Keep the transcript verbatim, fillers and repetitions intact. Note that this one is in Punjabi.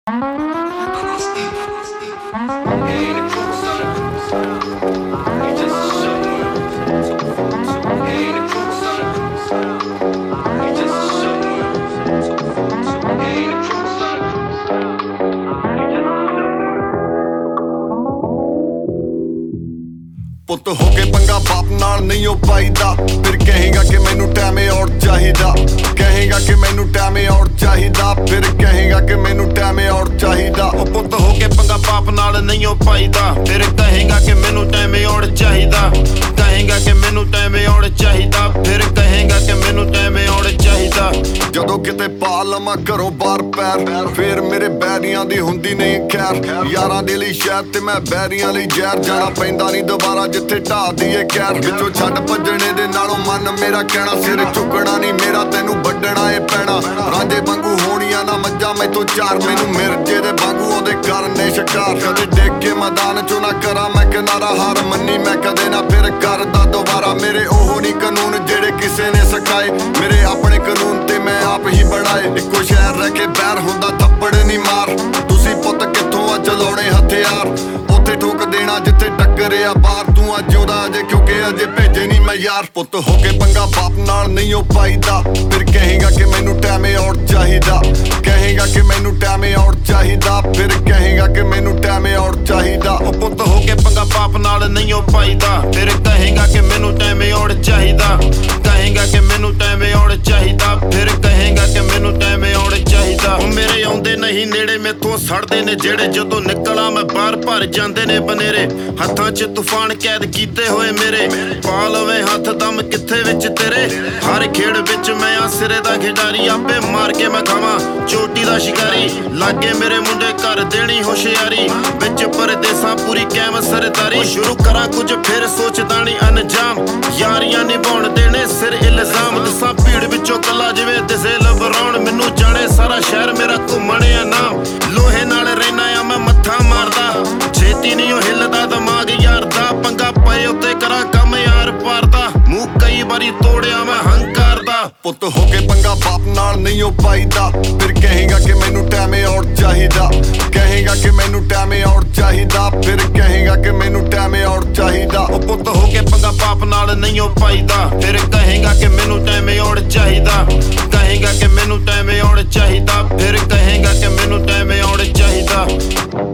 ਪੁੱਤ ਹੋ ਕੇ ਪੰਗਾ ਬਾਪ ਨਾਲ ਨਹੀਂ ਉਹ ਪਾਈਦਾ। ਫਿਰ ਕਹੇਗਾ ਕਿ ਮੈਨੂੰ ਟਾਈਮ ਔਰ ਚਾਹੀਦਾ, ਕਹੇਗਾ ਕਿ ਮੈਨੂੰ ਟਾਈਮ ਔਰ ਚਾਹੀਦਾ, ਫਿਰ ਕਹੇਗਾ ਕਿ ਮੈਨੂੰ ਟਾਈਮ ਔਰ ਚਾਹੀਦਾ। ਉਹ ਪੁੱਤ ਹੋ ਕੇ ਪੰਗਾ ਬਾਪ ਨਾਲ ਨਹੀਂ ਉਹ ਪਾਈਦਾ। ਫਿਰ ਕਹੇਗਾ ਕਿ ਮੈਨੂੰ ਟਾਈਮ ਔਰ ਚਾਹੀਦਾ, ਕਹੇਗਾ ਕਿ ਮੈਨੂੰ ਟਾਈਮ ਔਰ ਚਾਹੀਦਾ, ਫਿਰ ਕਹੇਗਾ ਕਿ ਮੈਨੂੰ ਟਾਈਮ ਔਰ ਚਾਹੀਦਾ। ਜਦੋਂ ਕਿਤੇ ਪਾ ਲਵਾਂ ਘਰੋਂ ਬਾਹਰ ਪੈਰ, ਫਿਰ ਮੇਰੇ ਬੈਰੀਆਂ ਦੀ ਹੁੰਦੀ ਨਹੀਂ ਖੈਰ। ਯਾਰਾਂ ਦੇ ਲਈ ਸ਼ਹਿਰ ਤੇ ਮੈਂ ਬੈਰੀਆਂ ਲਈ ਜ਼ਹਿਰ, ਜਾਣਾ ਪੈਂਦਾ ਨਹੀਂ ਦੁਬਾਰਾ ਜਿੱਥੇ ਢਾਹ ਦੀਏ ਕਹਿਰ। ਵਿੱਚੋਂ ਛੱਡ ਭੱਜਣੇ ਦੇ ਨਾਲੋਂ ਮਨ ਮੇਰਾ ਕਹਿਣਾ, ਸਿਰ ਝੁਕਣਾ ਨਹੀਂ ਮੇਰਾ ਤੈਨੂੰ ਵੱਢਣਾ ਏ ਪੈਣਾ। ਰਾਂਝੇ ਵਾਂਗੂ ਹੋਣੀਆਂ ਨਾ ਮੱਝਾਂ ਮੈਥੋਂ ਚਾਰ, ਮੈਨੂੰ ਮਿਰਜੇ ਦੇ ਵਾਂਗੂ ਉਹਦੇ ਕਰਨੇ ਸ਼ਿਕਾਰ। ਕਦੇ ਡਿੱਗ ਕੇ ਮੈਦਾਨ ਚੋਂ ਨਾ ਕਰਾਂ ਮੈਂ ਕਿਨਾਰਾ, ਹਾਰ ਮੰਨੀ ਮੈਂ ਕਦੇ ਨਾ ਫਿਰ ਕਰਦਾ ਦੁਬਾਰਾ। ਮੇਰੇ ਉਹ ਨਹੀਂ ਕਾਨੂੰਨ ਜਿਹੜੇ ਕਿਸੇ ਨੇ ਸਿਖਾਏ, ਮੇਰੇ ਆਪਣੇ ਕਾਨੂੰਨ ਤੇ ਮੈਂ ਆਪ ਹੀ ਬਣਾਏ। ਇੱਕੋ ਸ਼ਹਿਰ ਰਹਿ ਕੇ ਬੈਰ ਹੁੰਦਾ ਥੱਪੜ ਨਹੀਂ ਮਾਰ, ਤੁਸੀਂ ਪੁੱਤ ਕਿੱਥੋਂ ਆ ਚਲਾਉਣੇ ਹਥਿਆਰ। ਉੱਥੇ ਠੋਕ ਦੇਣਾ ਜਿੱਥੇ ਟੱਕਰਿਆ ਬਾਹਰ, ਤੂੰ ਅੱਜ ਉਹਦਾ ਅਜੇ ਕਿਉਂਕਿ ਅਜੇ ਭੇਜੇ ਨਹੀਂ ਮੈਂ ਯਾਰ। ਪੁੱਤ ਹੋ ਕੇ ਪੰਗਾ ਬਾਪ ਨਾਲ ਨਹੀਂ ਉਹ ਪਾਈਦਾ। ਫਿਰ ਕਹੇਗਾ ਕਿ ਮੈਨੂੰ ਟਾਈਮ ਔਰ ਚਾਹੀਦਾ, ਕਹੇਗਾ ਕਿ ਮੈਨੂੰ ਟਾਈਮ ਔਰ ਚਾਹੀਦਾ, ਫਿਰ ਕਹੇਗਾ ਕਿ ਮੈਨੂੰ ਟਾਈਮ ਔਰ ਚਾਹੀਦਾ। ਉਹ ਪੁੱਤ ਹੋ ਕੇ ਪੰਗਾ ਬਾਪ ਨਾਲ ਨਹੀਂ ਉਹ ਪਾਈਦਾ। ਫਿਰ ਕਹੇਗਾ ਕਿ ਮੈਨੂੰ ਟਾਈਮ ਔਰ ਚਾਹੀਦਾ, ਕਹੇਗਾ ਕਿ ਮੈਨੂੰ ਟਾਈਮ ਔਰ ਚਾਹੀਦਾ, ਫਿਰ ਕਹੇਗਾ ਕਿ ਮੈਨੂੰ ਟਾਈਮ ਔਰ ਚਾਹੀਦਾ। ਉਹ ਮੇਰੇ ਆਉਂਦੇ ਨਹੀਂ ਨੇੜੇ ਮੈਥੋਂ ਸੜਦੇ ਨੇ ਜਿਹੜੇ, ਜਦੋਂ ਨਿਕਲਾਂ ਮੈਂ ਬਾਹਰ ਭਰ ਜਾਂਦੇ ਨੇ ਬਨੇਰੇ। ਹੱਥਾਂ 'ਚ ਤੂਫਾਨ ਕੈਦ ਕੀਤੇ ਹੋਏ ਮੇਰੇ, ਪਾ ਲਵੇ ਹੱਥ ਦਮ ਕਿੱਥੇ ਵਿੱਚ ਤੇਰੇ। ਹਰ ਖੇਡ ਵਿੱਚ ਮੈਂ ਆ ਸਿਰੇ ਦਾ ਖਿਡਾਰੀ, ਆਪੇ ਮਾਰ ਕੇ ਮੈਂ ਖਾਵਾਂ ਚੋਟੀ ਦਾ ਸ਼ਿਕਾਰੀ। ਲਾਗੇ ਮੇਰੇ ਮੁੰਡੇ ਕਰ ਦੇਣੀ ਹੁਸ਼ਿਆਰੀ, ਵਿੱਚ ਪਰਦੇਸਾਂ ਪੂਰੀ ਕੈਮ ਸਰਦਾਰੀ। ਸ਼ੁਰੂ ਕਰਾਂ ਕੁਝ ਫਿਰ ਸੋਚਦਾ ਨਹੀਂ ਅੰਜਾਮ, ਯਾਰੀਆਂ ਨਿਭਾਉਣ ਦੇਣੇ ਸਿਰ ਇਲਜ਼ਾਮ। ਦਸਾਂ ਭੀੜ ਵਿੱਚੋਂ ਕੱਲਾ ਜਿਵੇਂ ਦਿਸੇ ਲਬਰਾਉਣ, ਮੈਨੂੰ ਜਾਣੇ ਸਾਰਾ ਸ਼ਹਿਰ ਮੇਰਾ ਘੁੰਮਣ ਆ ਨਾਮ। ਲੋਹੇ ਨਾਲ ਰਹਿਣਾ ਆ ਮੈਂ ਮੱਥਾ ਮਾਰਦਾ, ਛੇਤੀ ਨਹੀਂ ਉਹ ਹਿੱਲਦਾ ਦਿਮਾਗ ਯਾਰ ਦਾ। ਪੰਗਾ ਪਏ ਉੱਤੇ ਕਰਾਂ ਕੰਮ ਯਾਰ ਪਾਰ ਦਾ, ਮੂੰਹ ਕਈ ਵਾਰੀ ਤੋੜਿਆ ਮੈਂ ਹੰਕਾਰ ਦਾ। ਪੁੱਤ ਹੋ ਕੇ ਪੰਗਾ ਬਾਪ ਨਾਲ ਨਹੀਂ ਉਹ ਪਾਈਦਾ। ਫਿਰ ਕਹੇਗਾ ਕਿ ਮੈਨੂੰ ਟਾਈਮ ਔਰ ਚਾਹੀਦਾ, ਕਹੇਗਾ ਕਿ ਮੈਨੂੰ ਟਾਈਮ ਔਰ ਚਾਹੀਦਾ, ਫਿਰ ਕਹੇਗਾ ਕਿ ਮੈਨੂੰ ਟਾਈਮ ਔਰ ਚਾਹੀਦਾ। ਉਹ ਪੁੱਤ ਹੋ ਕੇ ਪੰਗਾ ਬਾਪ ਨਾਲ ਨਹੀਂ ਉਹ ਪਾਈਦਾ। ਫਿਰ ਕਹੇਗਾ ਕਿ ਮੈਨੂੰ ਟਾਈਮ ਔਰ ਚਾਹੀਦਾ, ਕਹੇਗਾ ਕਿ ਮੈਨੂੰ ਟਾਈਮ ਔਰ ਚਾਹੀਦਾ, ਫਿਰ ਕਹੇਗਾ ਕਿ ਮੈਨੂੰ ਟਾਈਮ ਔਰ ਚਾਹੀਦਾ।